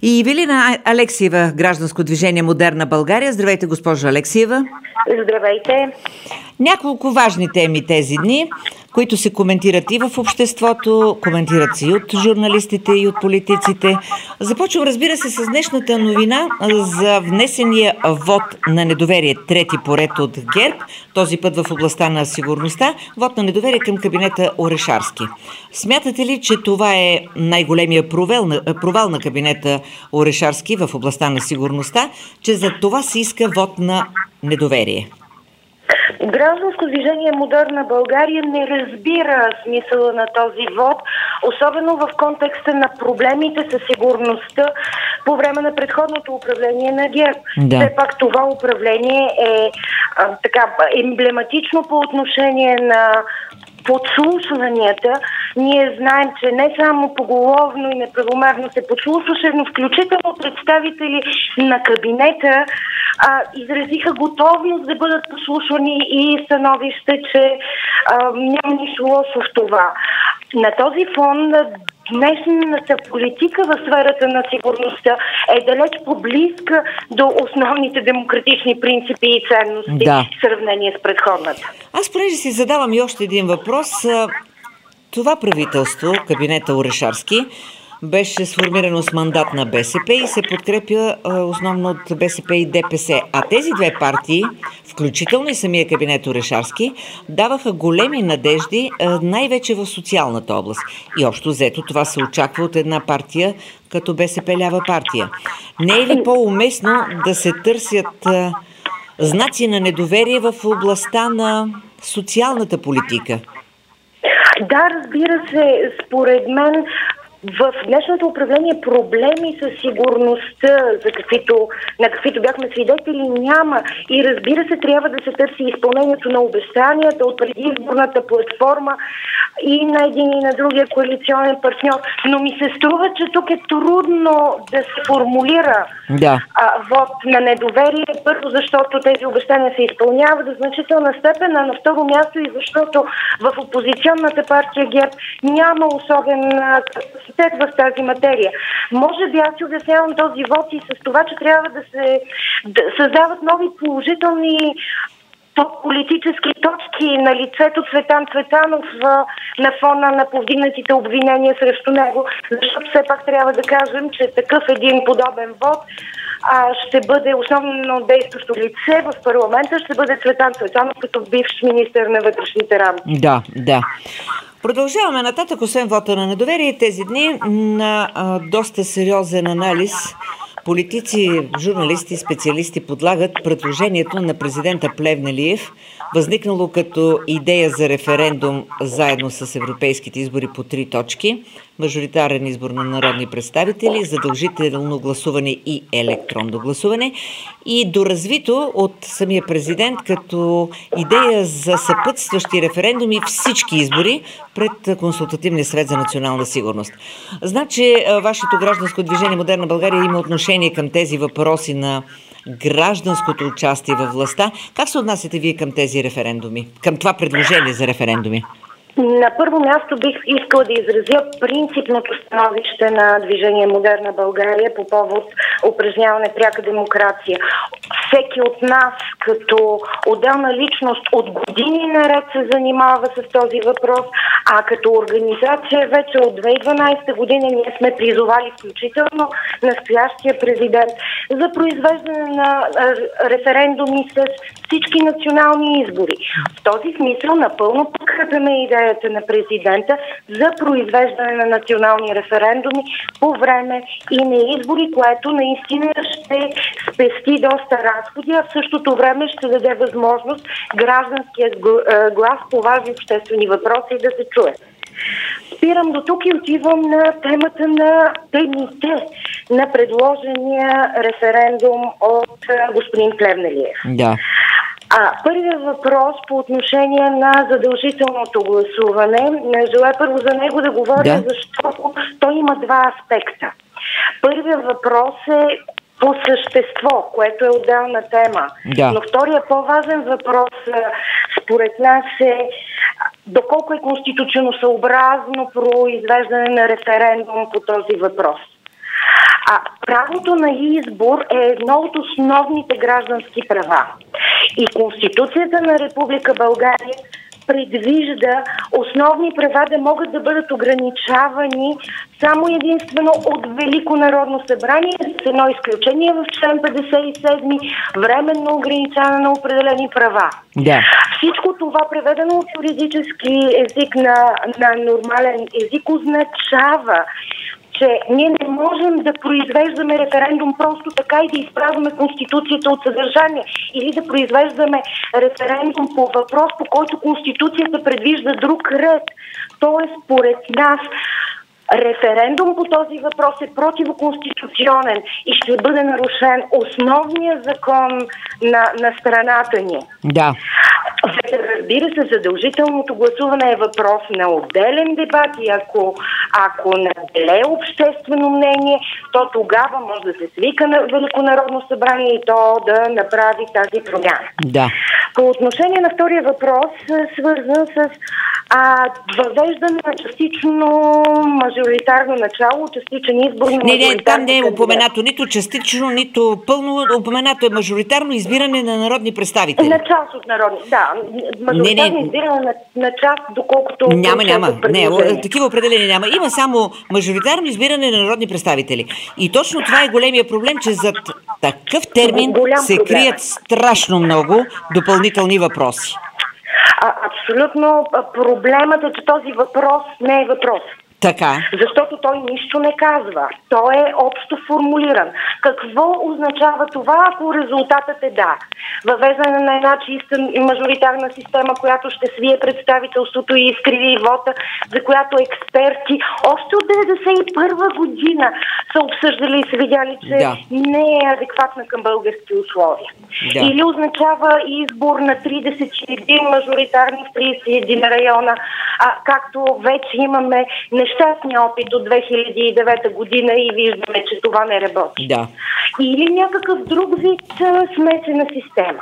И Ивелина Алексиева, Гражданско движение Модерна България. Здравейте, госпожо Алексиева. Здравейте. Няколко важни теми тези дни, които се коментират и в обществото, коментират се и от журналистите, и от политиците. Започвам, разбира се, с днешната новина за внесения вод на недоверие, трети поред от ГЕРБ, този път в областта на сигурността, вод на недоверие към кабинета Орешарски. Смятате ли, че това е най-големия провал на кабинета Орешарски в областта на сигурността, че за това се иска вод на недоверие? Гражданско движение Модерна България не разбира смисъла на този вод, особено в контекста на проблемите със сигурността по време на предходното управление на ГЕРБ. Да. Все пак това управление е емблематично по отношение на подслушванията. Ние знаем, че не само поголовно и неправомерно се подслушваше, но включително представители на кабинета изразиха готовност да бъдат подслушвани и становище, че няма нищо лошо в това. На този фон днешната политика в сферата на сигурността е далеч по-близка до основните демократични принципи и ценности в сравнение с предходната. Аз понеже си задавам и още един въпрос. Това правителство, кабинета Орешарски, беше сформирано с мандат на БСП и се подкрепя основно от БСП и ДПС. А тези две партии, включително и самия кабинет Орешарски, даваха големи надежди най-вече в социалната област. И общо взето това се очаква от една партия като БСП лява партия. Не е ли по-уместно да се търсят знаци на недоверие в областта на социалната политика? Да, разбира се, според мен в днешното управление проблеми със сигурността, на каквито бяхме свидетели, няма. И разбира се, трябва да се търси изпълнението на обещанията от предизборната платформа и на един и на другия коалиционен партньор. Но ми се струва, че тук е трудно да се формулира вод на недоверие. Първо, защото тези обещания се изпълняват в значителна степен, а на второ място и защото в опозиционната партия ГЕРБ няма особен в тази материя. Може би аз си обяснявам този вод и с това, че трябва да се създават нови положителни политически точки на лицето Цветан Цветанов на фона на повдигнатите обвинения срещу него, защото все пак трябва да кажем, че такъв един подобен вод ще бъде основно действащо лице в парламента, ще бъде Цветан Цветанов като бивш министър на вътрешните работи. Да. Продължаваме нататък, освен вота на недоверие, тези дни на доста сериозен анализ. Политици, журналисти, специалисти подлагат предложението на президента Плевнелиев, възникнало като идея за референдум заедно с европейските избори по 3 точки, мажоритарен избор на народни представители, задължително гласуване и електронно гласуване, и доразвито от самия президент като идея за съпътстващи референдуми всички избори пред Консултативния съвет за национална сигурност. Значи, вашето гражданско движение Модерна България има отношение към тези въпроси на гражданското участие във властта. Как се отнасяте вие към тези референдуми, към това предложение за референдуми? На първо място бих искала да изразя принципното становище на движение Модерна България по повод упражняване пряка демокрация. Всеки от нас като отделна личност от години наред се занимава с този въпрос, а като организация вече от 2012 година ние сме призовали включително настоящия президент за произвеждане на референдуми с всички национални избори. В този смисъл напълно подкрепяме идеята на президента за произвеждане на национални референдуми по време и на избори, което наистина ще спести доста разходи, а в същото време ще даде възможност гражданският глас по важни обществени въпроси да се чуе. Спирам до тук и отивам на темата на темите на предложения референдум от господин Плевнелиев. Да. Първият въпрос по отношение на задължителното гласуване. Желая първо за него да говоря, защото той има два аспекта. Първият въпрос е по същество, което е отделна тема. Но вторият по-важен въпрос според нас е доколко е конституционно съобразно произвеждане на референдум по този въпрос. Правото на избор е едно от основните граждански права. И Конституцията на Република България предвижда основни права да могат да бъдат ограничавани само единствено от Велико народно събрание, с едно изключение в член 57, временно ограничаване на определени права. Да. Всичко това, преведено от юридически език на нормален език, означава, че ние не можем да произвеждаме референдум просто така и да изправяме Конституцията от съдържание, или да произвеждаме референдум по въпрос, по който Конституцията предвижда друг ред. Тоест, според нас, референдум по този въпрос е противоконституционен и ще бъде нарушен основният закон на страната ни. Да. Разбира се, задължителното гласуване е въпрос на отделен дебат и ако наделее обществено мнение, то тогава може да се свика на Велико народно събрание и то да направи тази промяна. Да. По отношение на втория въпрос, свързан с въвеждане на частично мажоритарно начало, частичен избор на Не, там не е упоменато нито частично, нито пълно. Упоменато е мажоритарно избиране на народни представители. На част от народни, да. Мажоритарно избиране на част, доколкото... Няма. Не, такива определения няма. Има само мажоритарно избиране на народни представители. И точно това е големия проблем, че зад такъв термин се крият страшно много допълнителни въпроси. Абсолютно. Проблемът е, че този въпрос не е въпрос. Така. Защото той нищо не казва. Той е общо формулиран. Какво означава това, ако резултатът е да? Въвеждане на една чиста мажоритарна система, която ще свие представителството и изкриви вота, за която експерти още от 1991 година са обсъждали и са видяли, че не е адекватна към български условия. Да. Или означава избор на 31 мажоритарни в 31 района, както вече имаме нещастния опит от 2009 година и виждаме, че това не работи. Да. Или някакъв друг вид смесена система.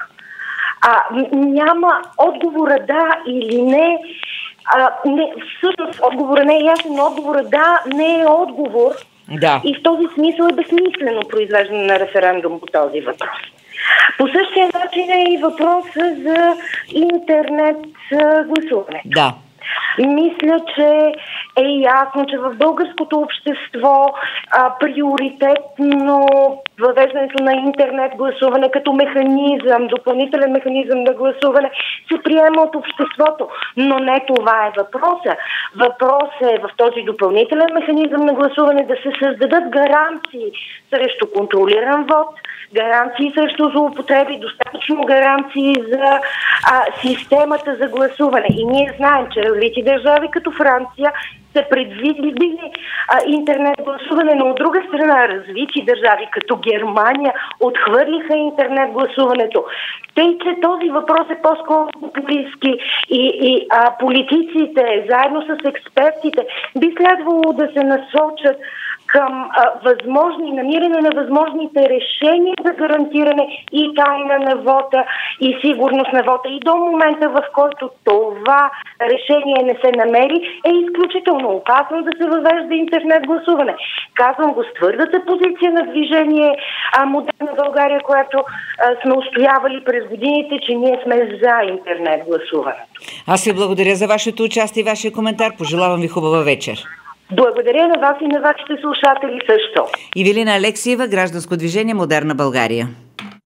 Няма отговора да или не. Всъщност отговора не е ясен, но отговора да не е отговор. Да. И в този смисъл е безсмислено произвеждане на референдум по този въпрос. По същия начин е и въпроса за интернет гласуване. Да. Мисля, че е ясно, че в българското общество приоритетно въвеждането на интернет гласуване като механизъм, допълнителен механизъм на гласуване се приема от обществото. Но не това е въпроса. Въпросът е в този допълнителен механизъм на гласуване да се създадат гаранции срещу контролиран вод, гаранции срещу злоупотреби, достатъчно гаранции за системата за гласуване. И ние знаем, че развити държави като Франция са предвидили интернет гласуване, но от друга страна развити държави като Германия отхвърлиха интернет гласуването. Тъй, че този въпрос е по-скоро популистки и политиците, заедно с експертите, би следвало да се насочат към намиране на възможните решения за гарантиране и тайна на вота, и сигурност на вота. И до момента, в който това решение не се намери, е изключително опасно да се въвежда интернет гласуване. Казвам го с твърдата позиция на движение Модерна България, която сме устоявали през годините, че ние сме за интернет гласуването. Аз ви благодаря за вашето участие и вашия коментар. Пожелавам ви хубава вечер. Благодаря на вас и на вашите слушатели също. Ивелина Алексиева, Гражданско движение Модерна България.